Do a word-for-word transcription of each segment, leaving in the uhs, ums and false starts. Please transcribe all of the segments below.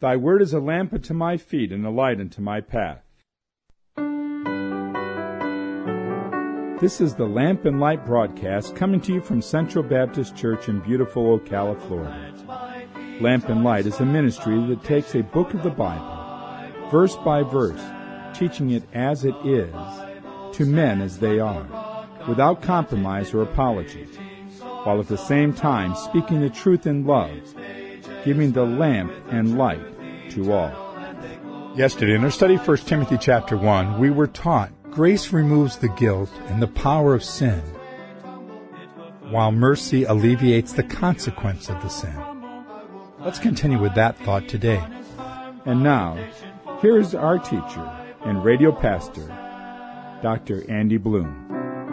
Thy word is a lamp unto my feet and a light unto my path. This is the Lamp and Light broadcast coming to you from Central Baptist Church in beautiful Ocala, Florida. Lamp and Light is a ministry that takes a book of the Bible, verse by verse, teaching it as it is, to men as they are, without compromise or apology, while at the same time speaking the truth in love, giving the lamp and light to all. Yesterday, in our study First Timothy chapter one, we were taught grace removes the guilt and the power of sin, while mercy alleviates the consequence of the sin. Let's continue with that thought today. And now, here's our teacher and radio pastor, Doctor Andy Bloom.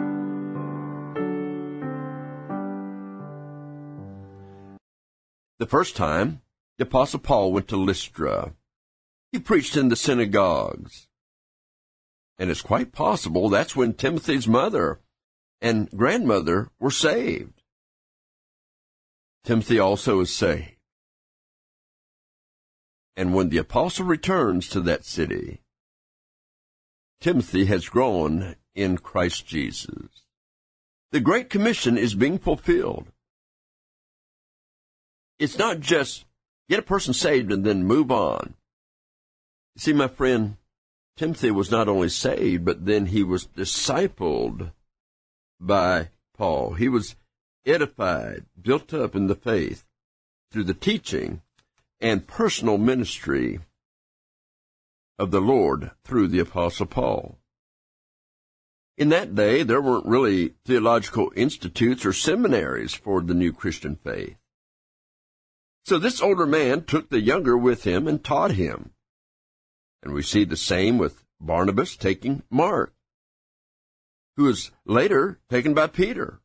The first time, the Apostle Paul went to Lystra. He preached in the synagogues. And it's quite possible that's when Timothy's mother and grandmother were saved. Timothy also is saved. And when the apostle returns to that city, Timothy has grown in Christ Jesus. The Great Commission is being fulfilled. It's not just get a person saved and then move on. You see, my friend, Timothy was not only saved, but then he was discipled by Paul. He was edified, built up in the faith through the teaching and personal ministry of the Lord through the Apostle Paul. In that day, there weren't really theological institutes or seminaries for the new Christian faith. So this older man took the younger with him and taught him. And we see the same with Barnabas taking Mark, who was later taken by Peter.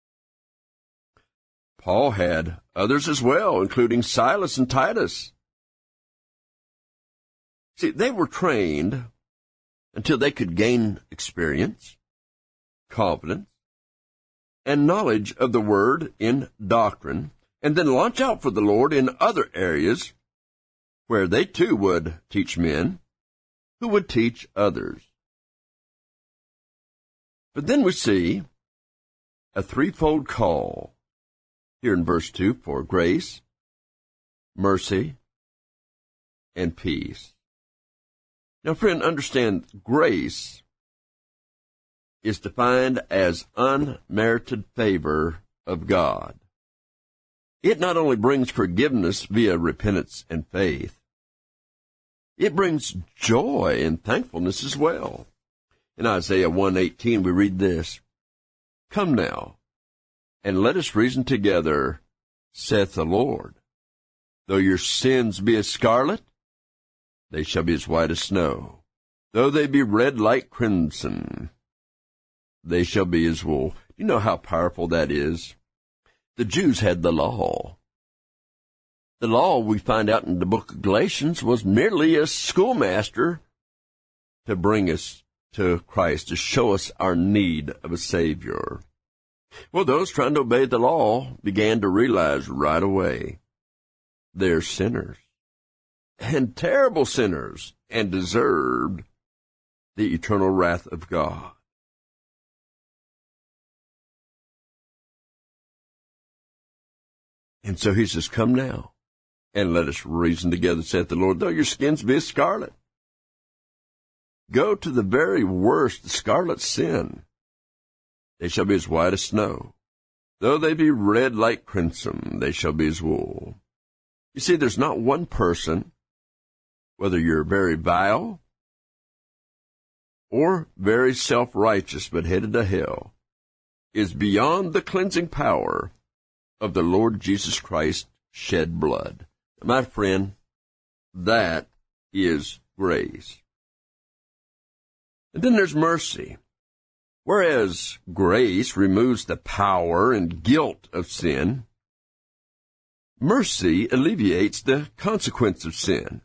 Paul had others as well, including Silas and Titus. See, they were trained until they could gain experience, confidence, and knowledge of the Word in doctrine, and then launch out for the Lord in other areas where they too would teach men who would teach others. But then we see a threefold call here in verse two for grace, mercy, and peace. Now, friend, understand grace is defined as unmerited favor of God. It not only brings forgiveness via repentance and faith, it brings joy and thankfulness as well. In Isaiah one eighteen, we read this, "Come now, and let us reason together, saith the Lord. Though your sins be as scarlet, they shall be as white as snow. Though they be red like crimson, they shall be as wool." You know how powerful that is? The Jews had the law. The law, we find out in the book of Galatians, was merely a schoolmaster to bring us to Christ, to show us our need of a Savior. Well, those trying to obey the law began to realize right away they're sinners, and terrible sinners, and deserved the eternal wrath of God. And so he says, "Come now, and let us reason together, saith the Lord. Though your skins be as scarlet." Go to the very worst, the scarlet sin. They shall be as white as snow. Though they be red like crimson, they shall be as wool. You see, there's not one person, whether you're very vile or very self-righteous but headed to hell, is beyond the cleansing power of the Lord Jesus Christ's shed blood. My friend, that is grace. And then there's mercy. Whereas grace removes the power and guilt of sin, mercy alleviates the consequence of sin.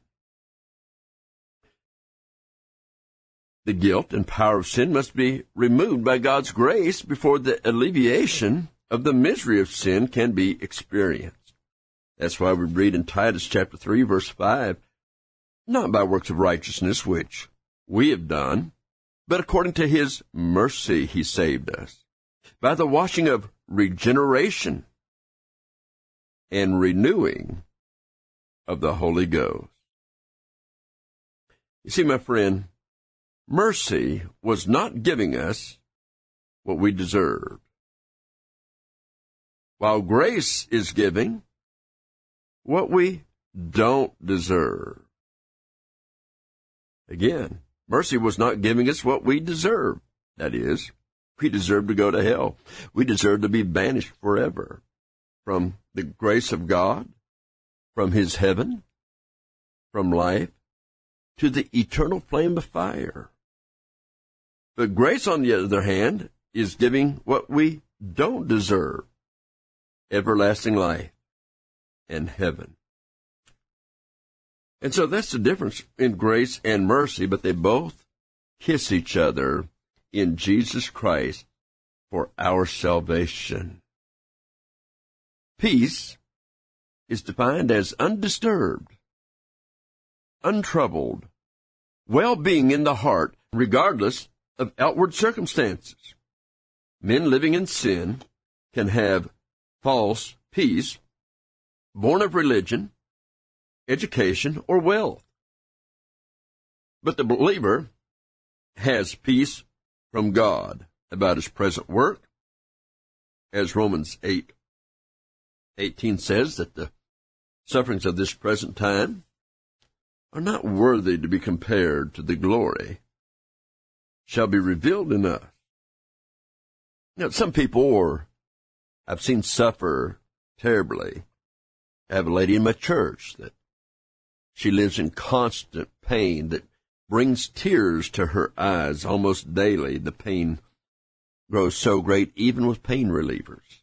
The guilt and power of sin must be removed by God's grace before the alleviation of the misery of sin can be experienced. That's why we read in Titus chapter three, verse five, not by works of righteousness which we have done, but according to his mercy he saved us, by the washing of regeneration and renewing of the Holy Ghost. You see, my friend, mercy was not giving us what we deserved, while grace is giving what we don't deserve. Again, mercy was not giving us what we deserve. That is, we deserve to go to hell. We deserve to be banished forever from the grace of God, from his heaven, from life, to the eternal flame of fire. But grace, on the other hand, is giving what we don't deserve, everlasting life and heaven. And so that's the difference in grace and mercy, but they both kiss each other in Jesus Christ for our salvation. Peace is defined as undisturbed, untroubled, well-being in the heart, regardless of outward circumstances. Men living in sin can have false peace, born of religion, education, or wealth. But the believer has peace from God about his present work, as Romans eight eighteen says, that the sufferings of this present time are not worthy to be compared to the glory shall be revealed in us. Now, some people, or I've seen suffer terribly. I have a lady in my church that she lives in constant pain that brings tears to her eyes almost daily. The pain grows so great, even with pain relievers.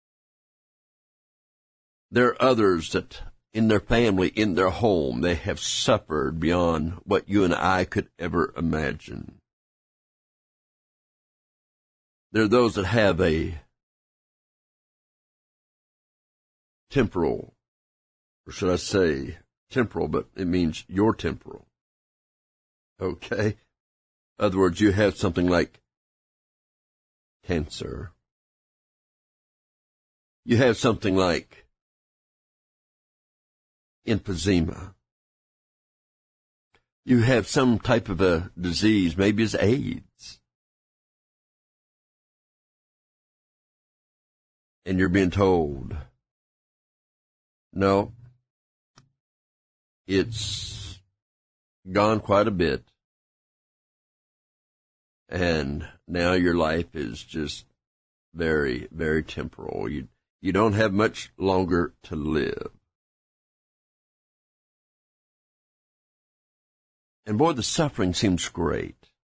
There are others that in their family, in their home, they have suffered beyond what you and I could ever imagine. There are those that have a temporal, or should I say temporal, but it means your temporal. Okay? In other words, you have something like cancer. You have something like emphysema. You have some type of a disease, maybe it's AIDS. And you're being told, no, it's gone quite a bit, and now your life is just very, very temporal. You, you don't have much longer to live. And boy, the suffering seems great.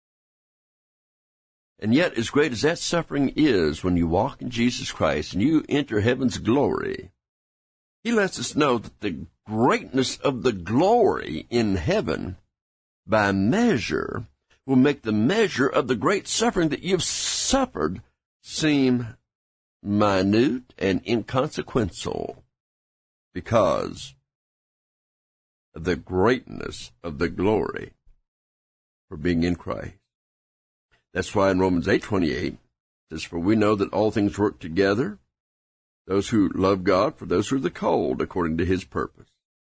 And yet, as great as that suffering is, when you walk in Jesus Christ and you enter heaven's glory, he lets us know that the greatness of the glory in heaven, by measure, will make the measure of the great suffering that you've suffered seem minute and inconsequential, because of the greatness of the glory for being in Christ. That's why in Romans eight twenty-eight, it says, "For we know that all things work together, those who love God, for those who are the called according to his purpose."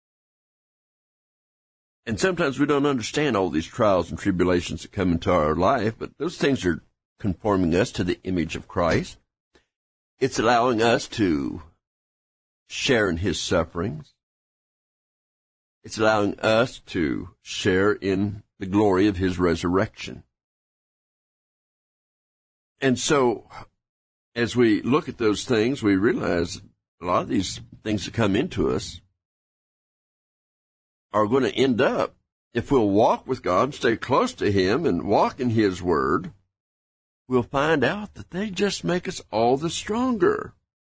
And sometimes we don't understand all these trials and tribulations that come into our life, but those things are conforming us to the image of Christ. It's allowing us to share in his sufferings. It's allowing us to share in the glory of his resurrection. And so, as we look at those things, we realize a lot of these things that come into us are going to end up, if we'll walk with God, stay close to him, and walk in his word, we'll find out that they just make us all the stronger.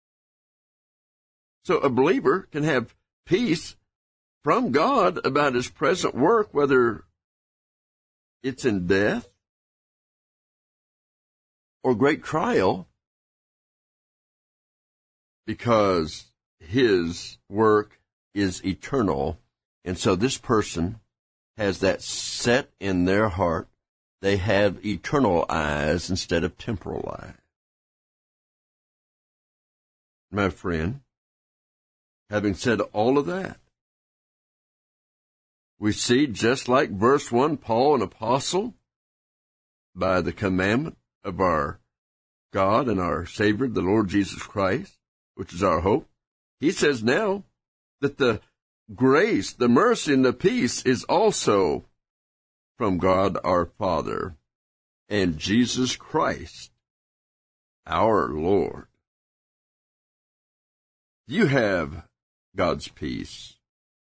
So a believer can have peace from God about his present work, whether it's in death or great trial, because his work is eternal. And so this person has that set in their heart. They have eternal eyes instead of temporal eyes. My friend, having said all of that, we see, just like verse one, Paul, an apostle, by the commandment of our God and our Savior, the Lord Jesus Christ, which is our hope, he says now that the grace, the mercy, and the peace is also from God our Father and Jesus Christ, our Lord. You have God's peace.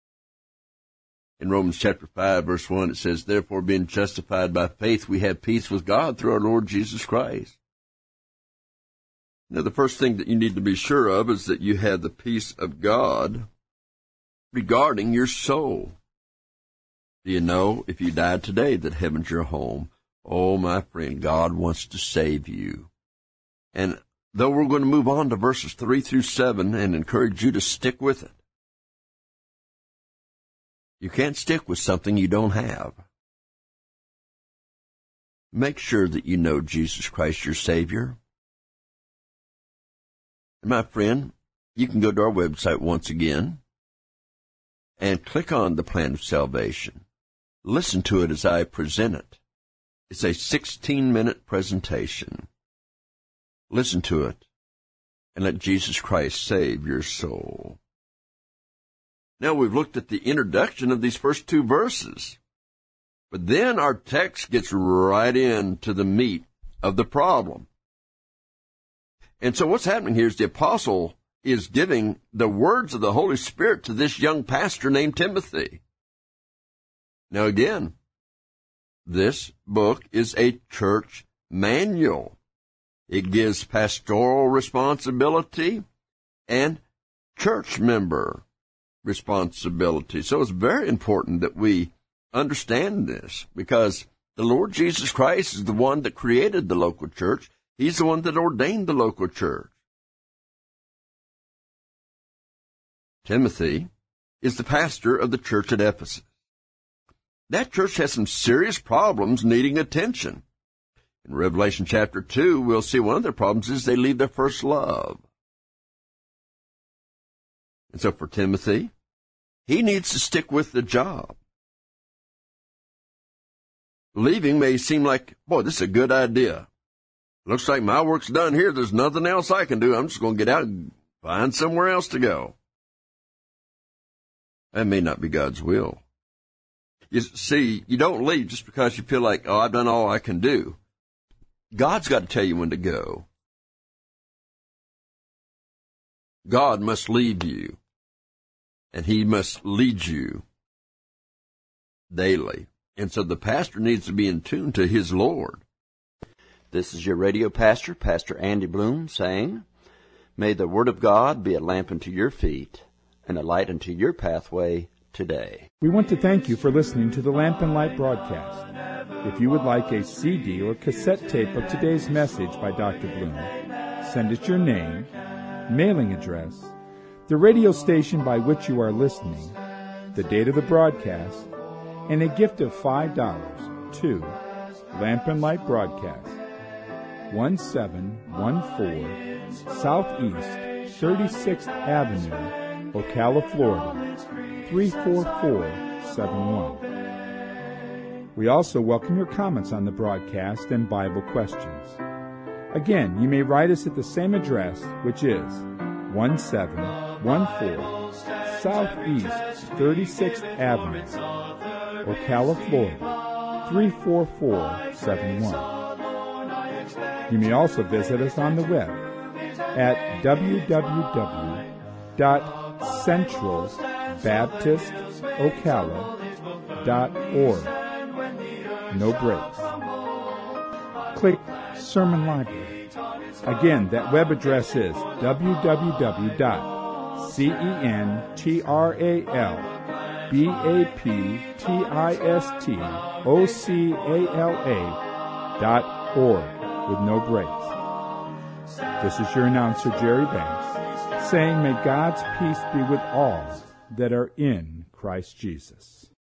In Romans chapter five, verse one, it says, therefore, being justified by faith, we have peace with God through our Lord Jesus Christ. Now, the first thing that you need to be sure of is that you have the peace of God regarding your soul. Do you know, if you died today, that heaven's your home? Oh, my friend, God wants to save you. And though we're going to move on to verses three through seven and encourage you to stick with it, you can't stick with something you don't have. Make sure that you know Jesus Christ, your Savior. And my friend, you can go to our website once again and click on the plan of salvation. Listen to it as I present it. It's a sixteen-minute presentation. Listen to it and let Jesus Christ save your soul. Now, we've looked at the introduction of these first two verses, but then our text gets right into the meat of the problem. And so what's happening here is the apostle is giving the words of the Holy Spirit to this young pastor named Timothy. Now, again, this book is a church manual. It gives pastoral responsibility and church member responsibility. So it's very important that we understand this, because the Lord Jesus Christ is the one that created the local church. He's the one that ordained the local church. Timothy is the pastor of the church at Ephesus. That church has some serious problems needing attention. In Revelation chapter two, we'll see one of their problems is they leave their first love. And so for Timothy, he needs to stick with the job. Leaving may seem like, boy, this is a good idea. Looks like my work's done here. There's nothing else I can do. I'm just going to get out and find somewhere else to go. That may not be God's will. You see, you don't leave just because you feel like, oh, I've done all I can do. God's got to tell you when to go. God must lead you, and he must lead you daily. And so the pastor needs to be in tune to his Lord. This is your radio pastor, Pastor Andy Bloom, saying, may the Word of God be a lamp unto your feet and a light unto your pathway today. We want to thank you for listening to the Lamp and Light broadcast. If you would like a C D or cassette tape of today's message by Doctor Bloom, send us your name, mailing address, the radio station by which you are listening, the date of the broadcast, and a gift of five dollars to Lamp and Light Broadcast, one seven one four Southeast thirty-sixth Avenue, Ocala, Florida, three four four seven one. We also welcome your comments on the broadcast and Bible questions. Again, you may write us at the same address, which is one seven one four Southeast thirty-sixth Avenue, Ocala, Florida, three four four seven one. You may also visit us on the web at w w w dot central baptist ocala dot org. No breaks. Click Sermon Library. Again, that web address is w w w dot central baptist ocala dot org with no breaks. This is your announcer, Jerry Banks, saying may God's peace be with all that are in Christ Jesus.